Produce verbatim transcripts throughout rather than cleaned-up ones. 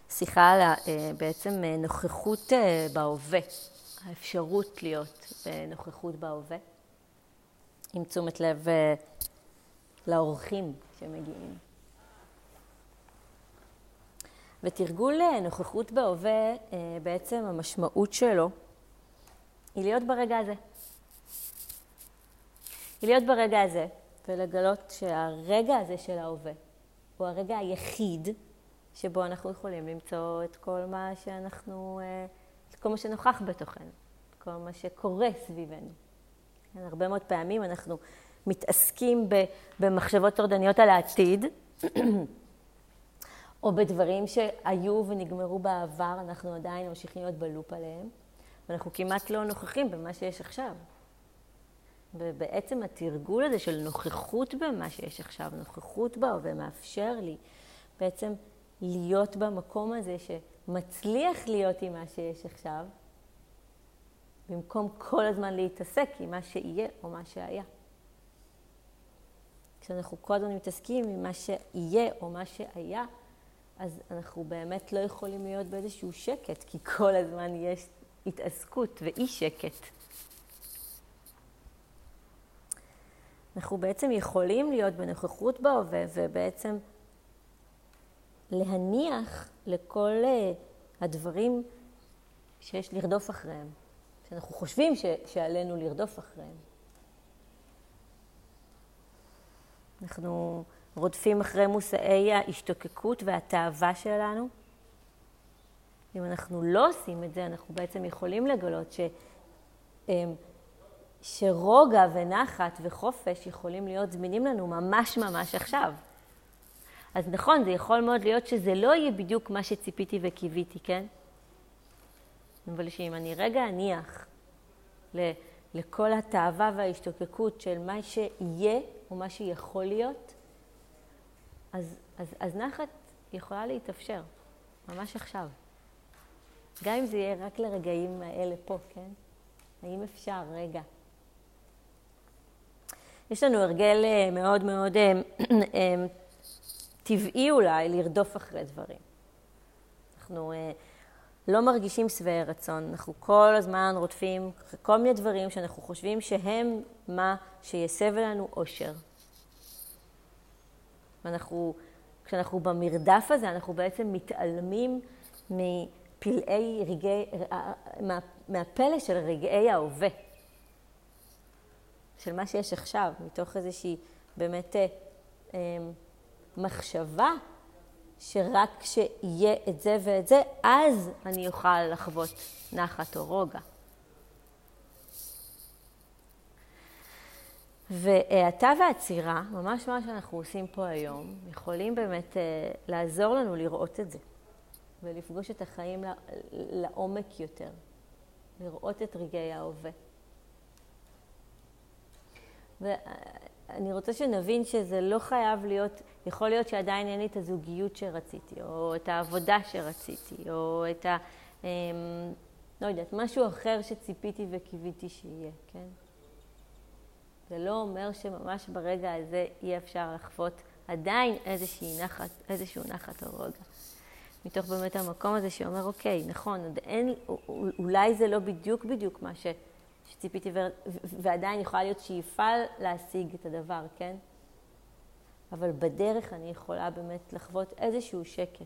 שיחה על בעצם נוכחות בהווה, האפשרות להיות בנוכחות בהווה, עם תשומת לב לאורחים שמגיעים. ותרגול נוכחות בהווה, בעצם המשמעות שלו היא להיות ברגע הזה. היא להיות ברגע הזה ולגלות שהרגע הזה של ההווה הוא הרגע היחיד שבו אנחנו יכולים למצוא את כל מה שאנחנו, את כל מה שנוכח בתוכנו, כל מה שקורה סביבנו. הרבה מאוד פעמים אנחנו מתעסקים במחשבות טורדניות על העתיד, או בדברים שהיו ונגמרו בעבר, אנחנו עדיין ממשיכים להיות בלופ עליהם, ואנחנו כמעט לא נוכחים במה שיש עכשיו. ובעצם התרגול הזה של נוכחות במה שיש עכשיו, נוכחות בהווה, מאפשר לי בעצם להיות במקום הזה שמצליח להיות עם מה שיש עכשיו, במקום כל הזמן להתעסק עם מה שיהיה או מה שהיה. כשאנחנו כל הזמן מתעסקים עם מה שיהיה או מה שהיה, אז אנחנו באמת לא יכולים להיות באיזשהו שקט, כי כל הזמן יש התעסקות ואי שקט. אנחנו בעצם יכולים להיות בנוכחות בהווה, ובעצם להניח לכל הדברים שיש לרדוף אחריהם, שאנחנו חושבים ש- שעלינו לרדוף אחריהם. אנחנו רודפים אחרי מושאי ההשתוקקות והתאווה שלנו. אם אנחנו לא עושים את זה, אנחנו בעצם יכולים לגלות ש... שרוגע ונחת וחופש יכולים להיות זמינים לנו ממש ממש עכשיו. אז נכון, זה יכול מאוד להיות שזה לא יהיה בדיוק מה שציפיתי וקיוויתי, כן? אבל שאם אני רגע אניח לכל התאווה וההשתוקקות של מה שיהיה או מה שיכול להיות, אז, אז, אז נחת יכולה להתאפשר, ממש עכשיו. גם אם זה יהיה רק לרגעים האלה פה, כן? האם אפשר רגע? יש לנו הרגל מאוד מאוד טבעי אולי לרדוף אחרי דברים. אנחנו לא מרגישים שבעי רצון, אנחנו כל הזמן רודפים כל מיני דברים שאנחנו חושבים שהם מה שיסב לנו אושר. ואנחנו, כשאנחנו במרדף הזה, אנחנו בעצם מתעלמים מפלאי רגעי, מה, מהפלא של רגעי ההווה. של מה שיש עכשיו, מתוך איזושהי באמת אה, מחשבה, שרק כשיהיה את זה ואת זה, אז אני אוכל לחוות נחת או רוגע. וההאטה והעצירה, ממש מה שאנחנו עושים פה היום, יכולים באמת אה, לעזור לנו לראות את זה, ולפגוש את החיים לעומק יותר, לראות את רגעי ההווה. ואני רוצה שנבין שזה לא חייב להיות, יכול להיות שעדיין אין לי את הזוגיות שרציתי, או את העבודה שרציתי, או את ה... לא יודעת, משהו אחר שציפיתי וקיוויתי שיהיה, כן? זה לא אומר שממש ברגע הזה אי אפשר לחוות עדיין איזושהי נחת, איזשהו נחת או רוגע. מתוך באמת המקום הזה שאומר, אוקיי, נכון, אין, אולי זה לא בדיוק בדיוק מה ש... שציפיתי, ו... ועדיין יכולה להיות שאיפה להשיג את הדבר, כן? אבל בדרך אני יכולה באמת לחוות איזשהו שקט.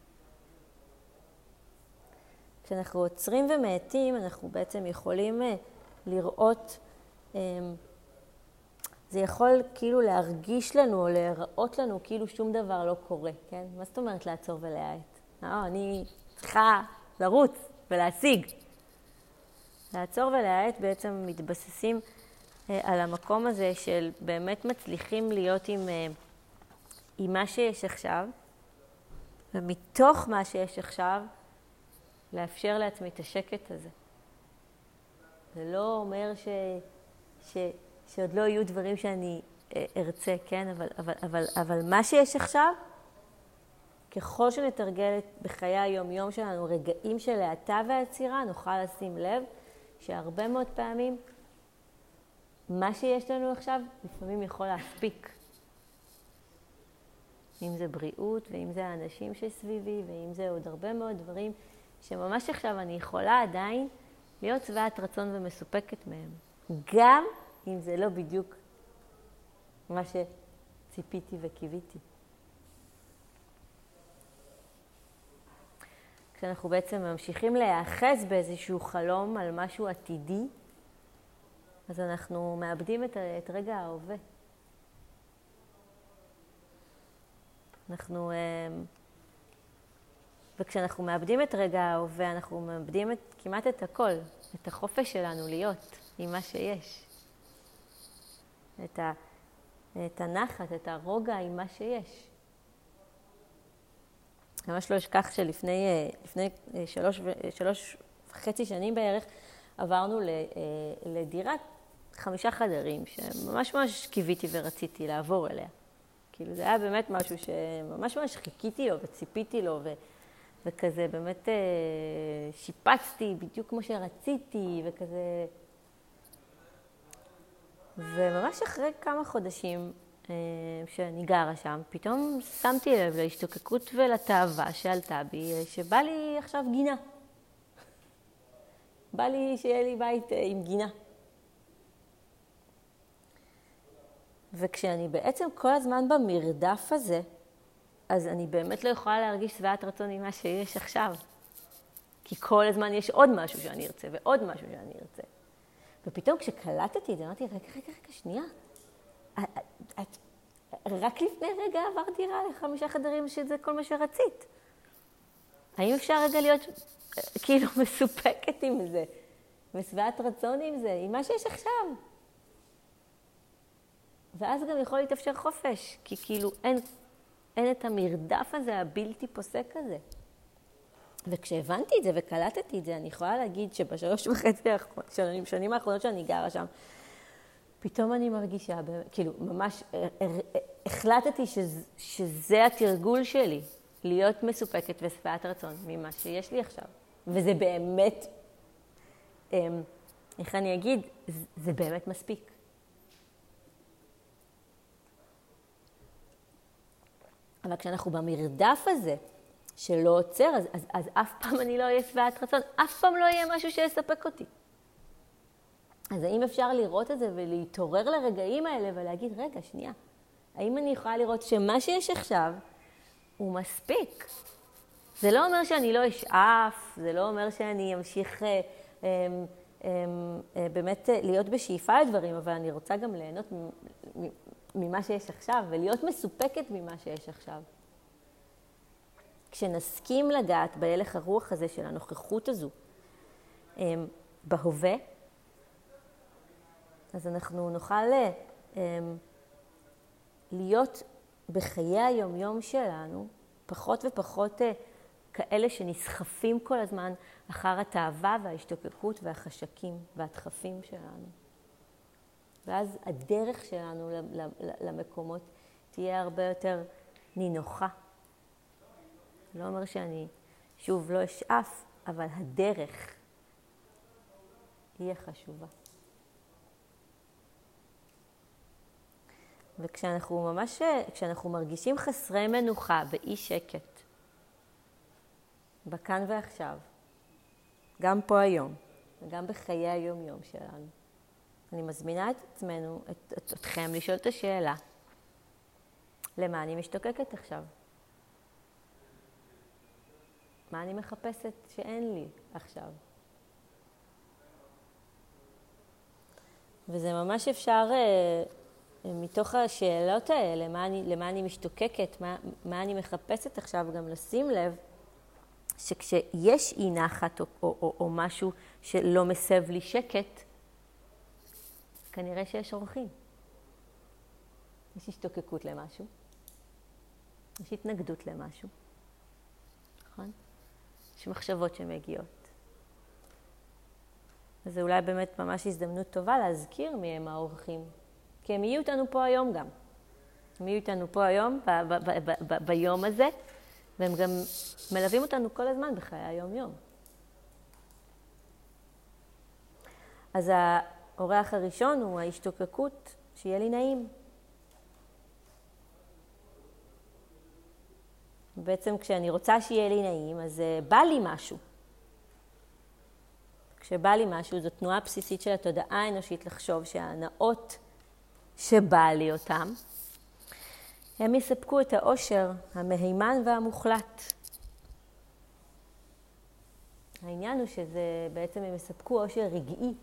כשאנחנו עוצרים ומעטים, אנחנו בעצם יכולים לראות, זה יכול כאילו להרגיש לנו או להראות לנו כאילו שום דבר לא קורה, כן? מה זאת אומרת לעצור ולהאט? אה, אני צריכה לרוץ ולהשיג. לעצור ולהאט בעצם מתבססים אה, על המקום הזה של באמת מצליחים להיות עם, אה, עם מה שיש עכשיו, ומתוך מה שיש עכשיו, לאפשר לעצמי את השקט הזה. זה לא אומר ש, ש, שעוד לא יהיו דברים שאני אה, ארצה, כן? אבל, אבל, אבל, אבל מה שיש עכשיו, ככל שנתרגל בחיי היום-יום שלנו רגעים של האטה והעצירה, נוכל לשים לב שהרבה מאוד פעמים מה שיש לנו עכשיו לפעמים יכול להספיק. אם זה בריאות, ואם זה האנשים שסביבי, ואם זה עוד הרבה מאוד דברים, שממש עכשיו אני יכולה עדיין להיות שבעת רצון ומסופקת מהם. גם אם זה לא בדיוק מה שציפיתי וקיוויתי. כשאנחנו בעצם ממשיכים להיאחז באיזשהו חלום על משהו עתידי, אז אנחנו מאבדים את, את רגע ההווה. אנחנו, וכשאנחנו מאבדים את רגע ההווה, אנחנו מאבדים את, כמעט את הכל, את החופש שלנו להיות עם מה שיש. את, ה, את הנחת, את הרוגע עם מה שיש. ממש לא אשכח שלפני לפני שלוש, שלוש וחצי שנים בערך עברנו לדירת חמישה חדרים, שממש ממש קיוויתי ורציתי לעבור אליה. כאילו זה היה באמת משהו שממש ממש חיכיתי לו וציפיתי לו, ו, וכזה באמת שיפצתי בדיוק כמו שרציתי, וכזה... וממש אחרי כמה חודשים שאני גרה שם, פתאום שמתי לב להשתוקקות ולתאווה שעלתה בי, שבא לי עכשיו גינה. בא לי שיהיה לי בית עם גינה. וכשאני בעצם כל הזמן במרדף הזה, אז אני באמת לא יכולה להרגיש שבעת רצון ממה שיש עכשיו. כי כל הזמן יש עוד משהו שאני ארצה, ועוד משהו שאני ארצה. ופתאום כשקלטתי את זה, אמרתי, רגע, רגע, רגע, שנייה. את, את, רק לפני רגע עבר דירה לחמישה חדרים שזה כל מה שרצית. האם אפשר רגע להיות כאילו מסופקת עם זה, ושבעת רצון עם זה, עם מה שיש עכשיו? ואז גם יכול להתאפשר חופש, כי כאילו אין, אין את המרדף הזה, הבלתי פוסק הזה. וכשהבנתי את זה וקלטתי את זה, אני יכולה להגיד שבשלוש וחצי שנים, שנים האחרונות שאני גרה שם, פתאום אני מרגישה, כאילו ממש החלטתי שזה, שזה התרגול שלי, להיות מסופקת ושבעת רצון ממה שיש לי עכשיו. וזה באמת, איך אני אגיד, זה באמת מספיק. אבל כשאנחנו במרדף הזה, שלא עוצר, אז, אז, אז אף פעם אני לא אהיה שבעת רצון, אף פעם לא יהיה משהו שיספק אותי. אז האם אפשר לראות את זה ולהתעורר לרגעים האלה ולהגיד, רגע, שנייה, האם אני יכולה לראות שמה שיש עכשיו הוא מספיק? זה לא אומר שאני לא אשאף, זה לא אומר שאני אמשיך אה, אה, אה, אה, באמת להיות בשאיפה לדברים, אבל אני רוצה גם ליהנות ממה שיש עכשיו ולהיות מסופקת ממה שיש עכשיו. כשנסכים לגעת בהלך הרוח הזה של הנוכחות הזו בהווה, אז אנחנו נוכל להיות בחיי היום-יום שלנו פחות ופחות כאלה שנסחפים כל הזמן אחר התאווה וההשתוקקות והחשקים והדחפים שלנו. ואז הדרך שלנו למקומות תהיה הרבה יותר נינוחה. לא אומר שאני שוב לא אשאף, אבל הדרך היא חשובה. וכשאנחנו ממש, כשאנחנו מרגישים חסרי מנוחה באי שקט, בכאן ועכשיו, גם פה היום, וגם בחיי היום-יום שלנו, אני מזמינה את עצמנו, את, את, אתכם לשאול את השאלה, למה אני משתוקקת עכשיו? מה אני מחפשת שאין לי עכשיו? וזה ממש אפשר, מתוך השאלות האלה, למה אני, למה אני משתוקקת, מה, מה אני מחפשת עכשיו, גם לשים לב שכשיש אי נחת או, או, או, או משהו שלא מסב לי שקט, כנראה שיש אורחים. יש השתוקקות למשהו, יש התנגדות למשהו, נכון? יש מחשבות שמגיעות. אז זה אולי באמת ממש הזדמנות טובה להזכיר מי הם האורחים. כי הם יהיו איתנו פה היום גם. הם יהיו איתנו פה היום, ב- ב- ב- ב- ב- ביום הזה, והם גם מלווים אותנו כל הזמן בחיי היום-יום. אז האורח הראשון הוא ההשתוקקות, שיהיה לי נעים. בעצם כשאני רוצה שיהיה לי נעים, אז uh, בא לי משהו. כשבא לי משהו, זו תנועה בסיסית של התודעה האנושית לחשוב שההנאות שבא לי אותם, הם יספקו את האושר המהימן והמוחלט. העניין הוא שזה בעצם הם יספקו אושר רגעי,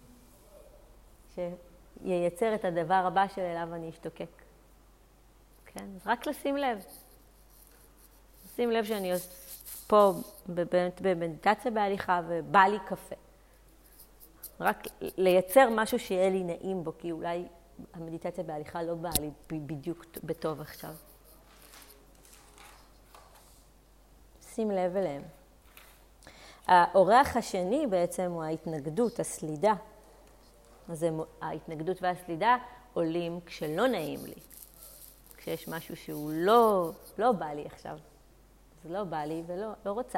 שייצר את הדבר הבא שלאליו אני אשתוקק. כן? אז רק לשים לב. לשים לב שאני פה במדיטציה בהליכה ובא לי קפה. רק לייצר משהו שיהיה לי נעים בו, כי אולי המדיטציה בהליכה לא באה לי בדיוק בטוב עכשיו. שים לב אליהם. האורח השני בעצם הוא ההתנגדות, הסלידה. אז ההתנגדות והסלידה עולים כשלא נעים לי. כשיש משהו שהוא לא, לא בא לי עכשיו. זה לא בא לי ולא לא רוצה.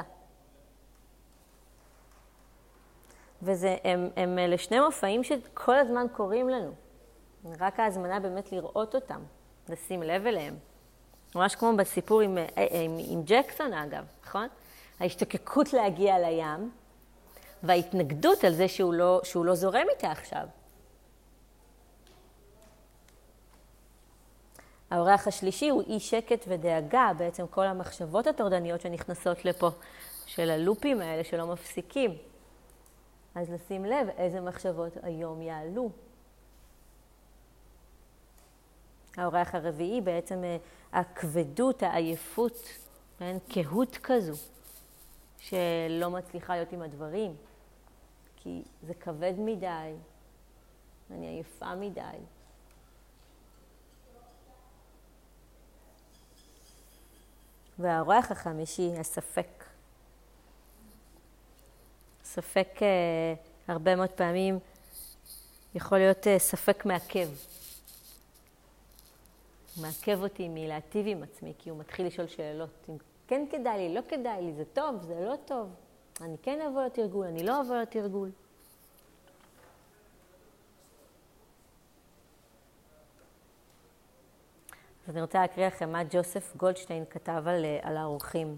וזה, הם, הם לשני מופעים שכל הזמן קוראים לנו. רק ההזמנה באמת לראות אותם, לשים לב אליהם. ממש כמו בסיפור עם, עם, עם ג'קסון אגב, נכון? ההשתוקקות להגיע לים, וההתנגדות על זה שהוא לא, שהוא לא זורם איתה עכשיו. האורח השלישי הוא אי שקט ודאגה, בעצם כל המחשבות הטורדניות שנכנסות לפה, של הלופים האלה שלא מפסיקים. אז לשים לב איזה מחשבות היום יעלו. האורח הרביעי בעצם הכבדות, העייפות, כהות כזו, שלא מצליחה להיות עם הדברים, כי זה כבד מדי, אני עייפה מדי. והאורח החמישי, הספק. ספק אה, הרבה מאוד פעמים יכול להיות אה, ספק מעכב. הוא מעכב אותי מלהטיב עם עצמי, כי הוא מתחיל לשאול שאלות. אם כן כדאי לי, לא כדאי לי, זה טוב, זה לא טוב. אני כן אבוא לתרגול, אני לא אבוא לתרגול. אז אני רוצה להקריא לכם מה ג'וסף גולדשטיין כתב על, על האורחים.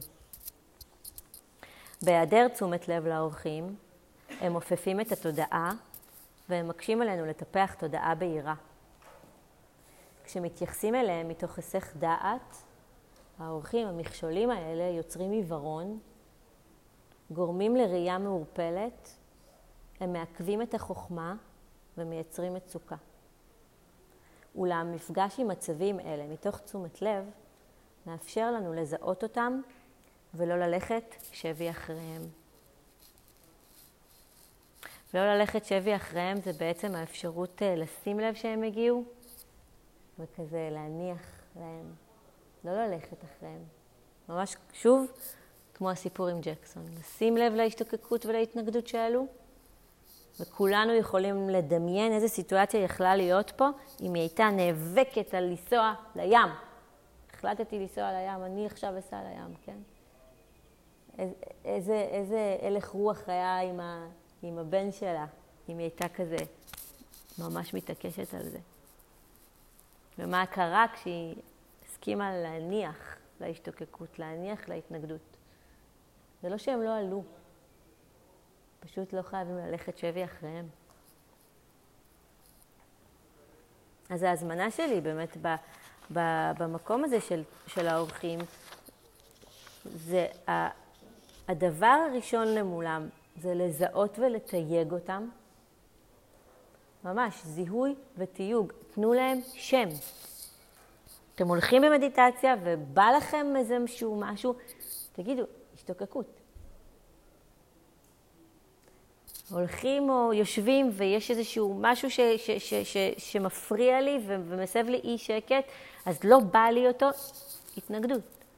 בהיעדר תשומת לב לאורחים, הם מופפים את התודעה והם מקשים עלינו לטפח תודעה בהירה. כשמתייחסים אליהם מתוך היסח דעת, האורחים, המכשולים האלה, יוצרים עיוורון, גורמים לראייה מעורפלת, הם מעכבים את החוכמה ומייצרים מצוקה. אולם מפגש עם מצבים אלה מתוך תשומת לב, מאפשר לנו לזהות אותם ולא ללכת שבי אחריהם. ולא ללכת שבי אחריהם זה בעצם האפשרות לשים לב שהם הגיעו, וכזה להניח להם, לא ללכת אחריהם. ממש שוב, כמו הסיפור עם ג'קסון, לשים לב להשתוקקות ולהתנגדות שעלו, וכולנו יכולים לדמיין איזה סיטואציה יכלה להיות פה, אם היא הייתה נאבקת על לנסוע לים. החלטתי לנסוע לים, אני עכשיו אסע לים, כן? איזה, איזה הלך רוח היה עם, ה, עם הבן שלה, אם היא הייתה כזה ממש מתעקשת על זה. ומה קרה כשהיא הסכימה להניח להשתוקקות, להניח להתנגדות. זה לא שהם לא עלו. פשוט לא חייבים ללכת שבי אחריהם. אז ההזמנה שלי באמת ב, ב, במקום הזה של, של האורחים, זה ה, הדבר הראשון למולם, זה לזהות ולתייג אותם. ממש, זיהוי ותיוג. תנו להם שם. אתם הולכים במדיטציה ובא לכם איזה משהו, משהו, תגידו, השתוקקות. הולכים או יושבים ויש איזשהו משהו ש, ש, ש, ש, שמפריע לי ו, ומסב לי אי שקט, אז לא בא לי אותו, התנגדות.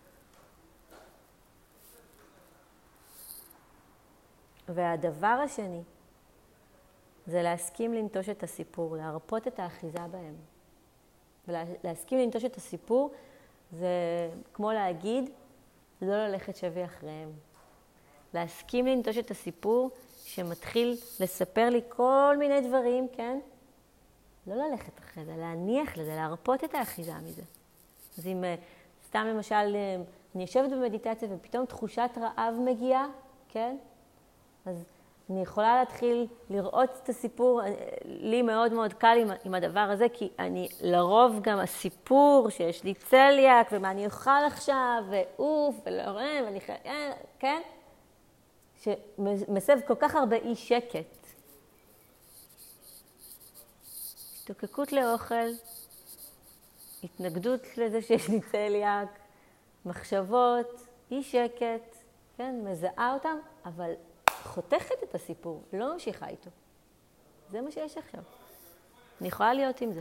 והדבר השני, זה להסכים לנטוש את הסיפור, להרפות את האחיזה בהם. ולהסכים לנטוש את הסיפור, זה כמו להגיד, לא ללכת שבי אחריהם. להסכים לנטוש את הסיפור, שמתחיל לספר לי כל מיני דברים, כן? לא ללכת אחרי זה, להניח לזה, להרפות את האחיזה מזה. אז אם סתם למשל אני יושבת במדיטציה ופתאום תחושת רעב מגיעה, כן? אז אני יכולה להתחיל לראות את הסיפור, לי מאוד מאוד קל עם, עם הדבר הזה, כי אני לרוב גם הסיפור שיש לי צליאק, ומה אני אוכל עכשיו, ואוף, ולורם, ואני חייב, כן? שמסב כל כך הרבה אי שקט. השתוקקות לאוכל, התנגדות לזה שיש לי צליאק, מחשבות, אי שקט, כן? מזהה אותם, אבל חותכת את הסיפור, לא ממשיכה איתו. זה מה שיש עכשיו. אני יכולה להיות עם זה.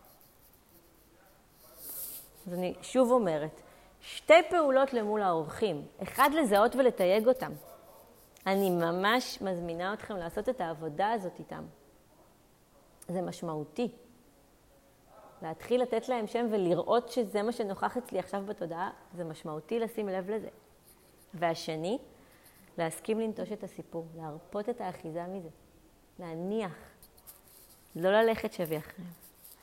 אז אני שוב אומרת, שתי פעולות למול האורחים. אחד, לזהות ולתייג אותם. אני ממש מזמינה אתכם לעשות את העבודה הזאת איתם. זה משמעותי. להתחיל לתת להם שם ולראות שזה מה שנוכח אצלי עכשיו בתודעה, זה משמעותי לשים לב לזה. והשני, להסכים לנטוש את הסיפור, להרפות את האחיזה מזה, להניח, לא ללכת שבי אחריהם.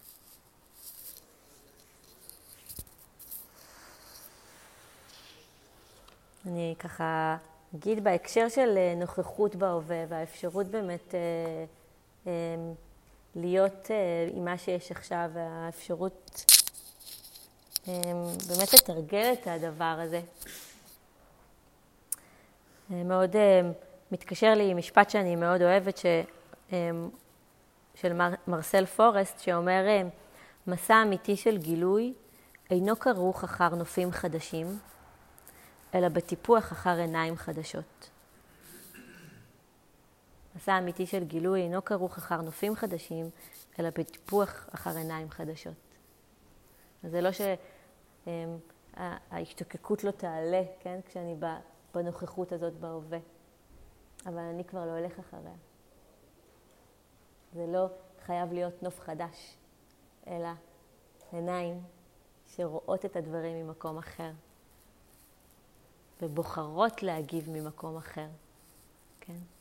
אני ככה אגיד בהקשר של נוכחות בהווה, והאפשרות באמת אה, אה, להיות אה, עם מה שיש עכשיו, והאפשרות אה, באמת לתרגל את הדבר הזה. מאוד uh, מתקשר לי משפט שאני מאוד אוהבת, ש, um, של מר, מרסל פורסט, שאומר, uh, מסע אמיתי של גילוי אינו כרוך אחר נופים חדשים, אלא בטיפוח אחר עיניים חדשות. מסע אמיתי של גילוי אינו כרוך אחר נופים חדשים, אלא בטיפוח אחר עיניים חדשות. אז זה לא שההשתוקקות לא תעלה, כן? כשאני באה בנוכחות הזאת בהווה. אבל אני כבר לא הולך אחריה. זה לא חייב להיות נוף חדש, אלא עיניים שרואות את הדברים ממקום אחר, ובוחרות להגיב ממקום אחר. כן?